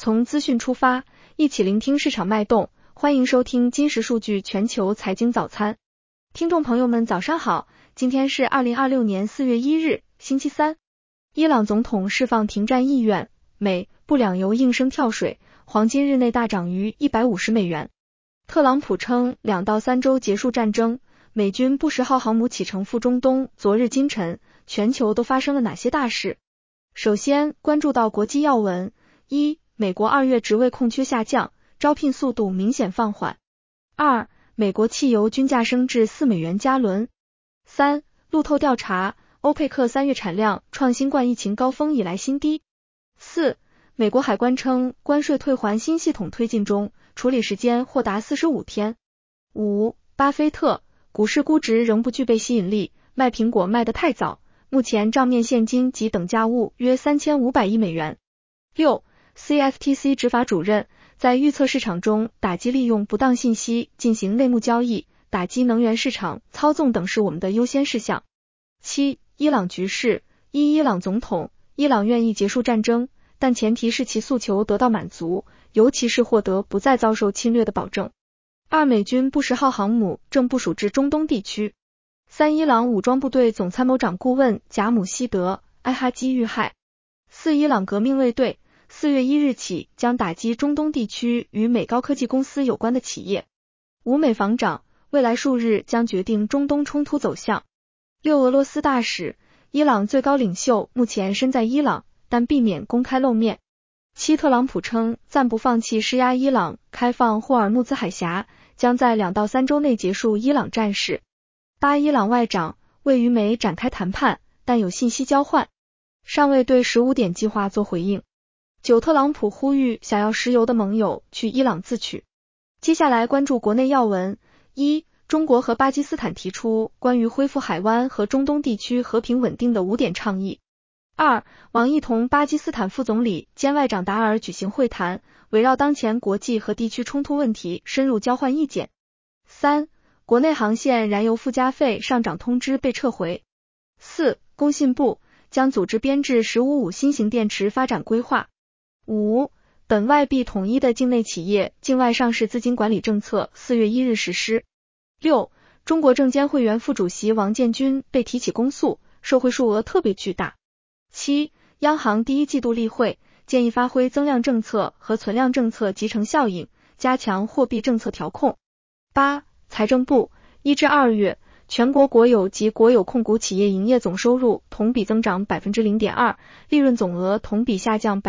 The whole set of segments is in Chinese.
从资讯出发，一起聆听市场脉动，欢迎收听金石数据全球财经早餐。听众朋友们早上好，今天是2026年4月1日，星期三。伊朗总统释放停战意愿，美、布两油应声跳水，黄金日内大涨逾150美元。特朗普称2到3周结束战争，美军布什号航母启程赴中东，昨日今晨，全球都发生了哪些大事？首先关注到国际要闻，一、美国2月职位空缺下降，招聘速度明显放缓。2、美国汽油均价升至4美元加仑。3、路透调查，欧佩克3月产量创新冠疫情高峰以来新低。4、美国海关称关税退还新系统推进中，处理时间或达45天。5、巴菲特，股市估值仍不具备吸引力，卖苹果卖得太早，目前账面现金及等价物约3500亿美元。6、CFTC 执法主任，在预测市场中打击利用不当信息进行内幕交易，打击能源市场操纵等是我们的优先事项。7、伊朗局势，伊朗总统，伊朗愿意结束战争，但前提是其诉求得到满足，尤其是获得不再遭受侵略的保证。2、美军布什号航母正部署至中东地区。3、伊朗武装部队总参谋长顾问贾姆希德·埃哈基遇害。4、伊朗革命卫队4月1日起将打击中东地区与美高科技公司有关的企业。5、美防长，未来数日将决定中东冲突走向。6、俄罗斯大使，伊朗最高领袖目前身在伊朗，但避免公开露面。7、特朗普称暂不放弃施压伊朗开放霍尔木兹海峡，将在2到3周内结束伊朗战事。8、伊朗外长未与美展开谈判，但有信息交换，尚未对15点计划做回应。9、特朗普呼吁想要石油的盟友去伊朗自取。接下来关注国内要闻。1、中国和巴基斯坦提出关于恢复海湾和中东地区和平稳定的5点倡议。2、王毅同巴基斯坦副总理兼外长达尔举行会谈，围绕当前国际和地区冲突问题深入交换意见。3、国内航线燃油附加费上涨通知被撤回。4、工信部将组织编制15.5新型电池发展规划。5、本外币统一的境内企业境外上市资金管理政策4月1日实施。6、中国证监会原副主席王建军被提起公诉，受贿数额特别巨大。7、央行第一季度例会建议发挥增量政策和存量政策集成效应，加强货币政策调控。8、财政部1至2月全国国有及国有控股企业营业总收入同比增长 0.2%， 利润总额同比下降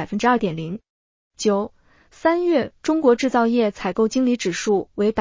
2.0%。9、3月中国制造业采购经理指数为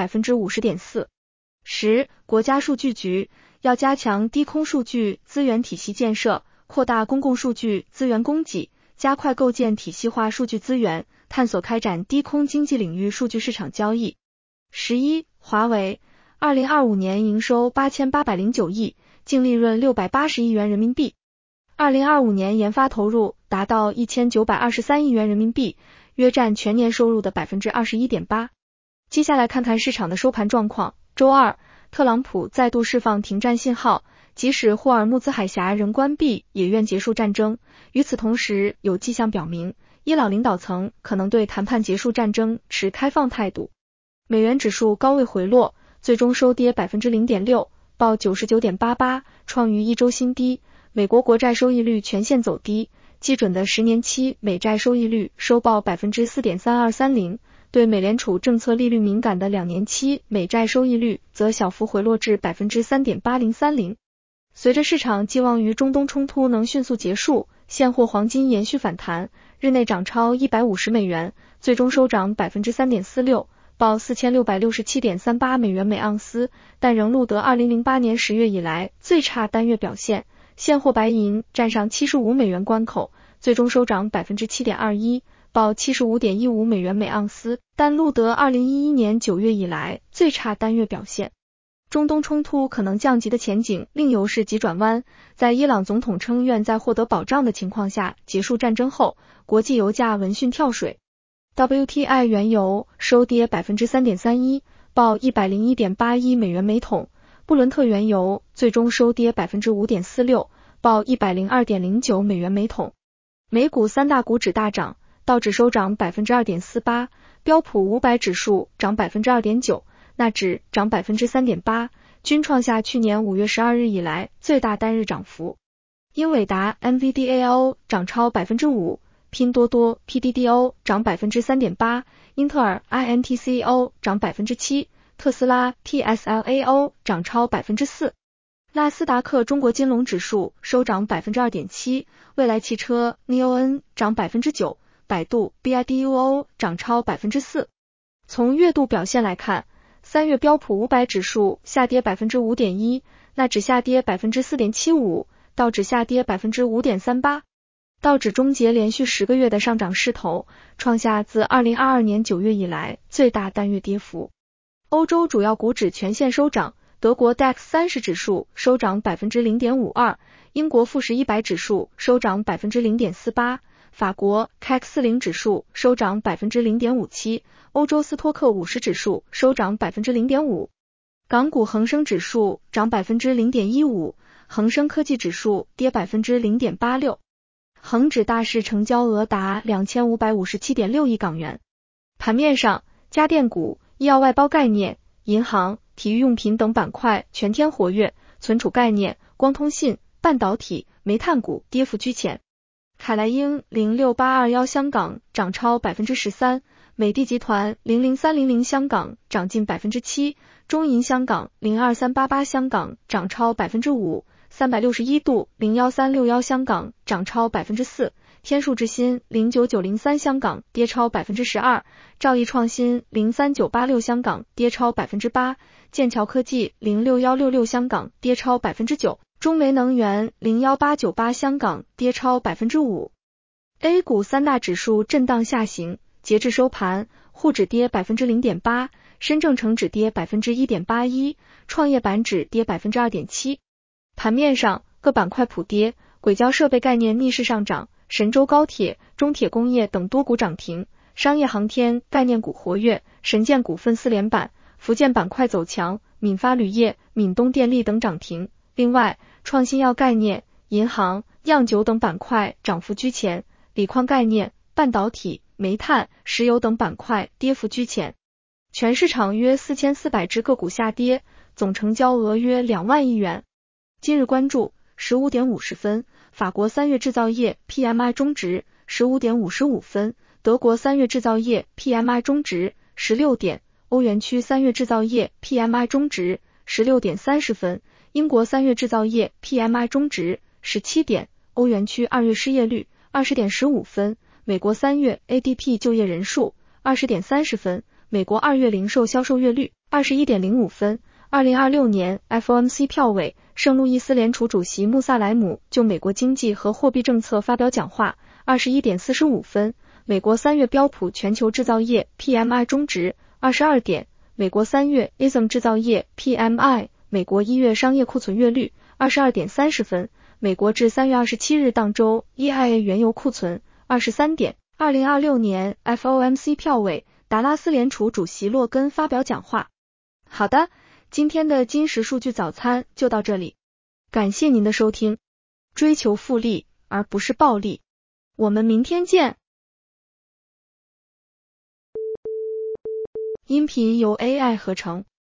50.4%。10、国家数据局要加强低空数据资源体系建设，扩大公共数据资源供给，加快构建体系化数据资源，探索开展低空经济领域数据市场交易。11、华为2025年营收8809亿，净利润680亿元人民币。2025年研发投入达到1923亿元人民币，约占全年收入的 21.8%。接下来看看市场的收盘状况。周二，特朗普再度释放停战信号，即使霍尔木兹海峡仍关闭，也愿结束战争。与此同时，有迹象表明，伊朗领导层可能对谈判结束战争持开放态度。美元指数高位回落，最终收跌 0.6%， 报 99.88， 创逾一周新低。美国国债收益率全线走低，基准的10年期美债收益率收报 4.3230%， 对美联储政策利率敏感的2年期美债收益率则小幅回落至 3.8030%。随着市场寄望于中东冲突能迅速结束，现货黄金延续反弹，日内涨超150美元，最终收涨 3.46%， 报 4667.38 美元每盎司，但仍录得2008年10月以来最差单月表现。现货白银站上75美元关口，最终收涨 7.21%， 报 75.15 美元每盎司，但录得2011年9月以来最差单月表现。中东冲突可能降级的前景令油市急转弯，在伊朗总统称愿在获得保障的情况下结束战争后，国际油价闻讯跳水。WTI 原油收跌 3.31%， 报 101.81 美元每桶。布伦特原油最终收跌 5.46%， 报 102.09 美元每桶。美股三大股指大涨， 道指收涨 2.48%， 标普500指数涨 2.9%， 纳指涨 3.8%， 均创下去年5月12日以来最大单日涨幅。英伟达 NVDAO 涨超 5%， 拼多多 PDDO 涨 3.8%， 英特尔 INTCO 涨 7%， 特斯拉 TSLAO 涨超 4%。纳斯达克中国金龙指数收涨 2.7%， 未来汽车 NION 涨 9%， 百度 BIDUO 涨超 4%。从月度表现来看，3月标普500指数下跌 5.1%， 纳指下跌 4.75%， 道指下跌 5.38%。道指终结连续10个月的上涨势头，创下自2022年9月以来最大单月跌幅。欧洲主要股指全线收涨，德国 DAX 30指数收涨 0.52%， 英国富时100指数收涨 0.48%， 法国 CAC 40指数收涨 0.57%， 欧洲斯托克50指数收涨 0.5%。港股恒生指数涨 0.15%， 恒生科技指数跌 0.86%。恒指大市成交额达 2557.6 亿港元。盘面上，家电股、医药外包概念、银行、体育用品等板块全天活跃，存储概念、光通信、半导体、煤炭股跌幅居前。凯莱英06821香港涨超 13%， 美的集团00300香港涨近 7%， 中银香港02388香港涨超 5%， 361度01361香港涨超 4%， 天数之星09903香港跌超 12%， 兆易创新03986香港跌超 8%， 剑桥科技06166香港跌超 9%， 中煤能源01898香港跌超 5%。 A 股三大指数震荡下行，截至收盘，沪指跌 0.8%， 深证成指跌 1.81%， 创业板指跌 2.7%。盘面上，各板块普跌，轨交设备概念逆势上涨，神州高铁、中铁工业等多股涨停，商业航天概念股活跃，神建股份4连板，福建板块走强，闽发铝业、闽东电力等涨停。另外，创新药概念、银行、酿酒等板块涨幅居前，锂矿概念、半导体、煤炭、石油等板块跌幅居前。全市场约4400只个股下跌，总成交额约2万亿元。今日关注15点50分，法国3月制造业 PMI 终值15点55分，德国3月制造业 PMI 终值16点，欧元区3月制造业 PMI 终值16点30分，英国3月制造业 PMI 终值17点，欧元区2月失业率20点15分，美国3月 ADP 就业人数20点30分，美国2月零售销售月率21点05分。2026年 FOMC 票委，圣路易斯联储主席穆萨莱姆就美国经济和货币政策发表讲话21点45分，美国3月标普全球制造业 PMI 终值22点，美国3月 ISM 制造业 PMI， 美国1月商业库存月率22点30分，美国至3月27日当周 EIA 原油库存23点。2026年 FOMC 票委，达拉斯联储主席洛根发表讲话。好的，今天的金石数据早餐就到这里，感谢您的收听。追求复利而不是暴利，我们明天见。音频由 AI 合成。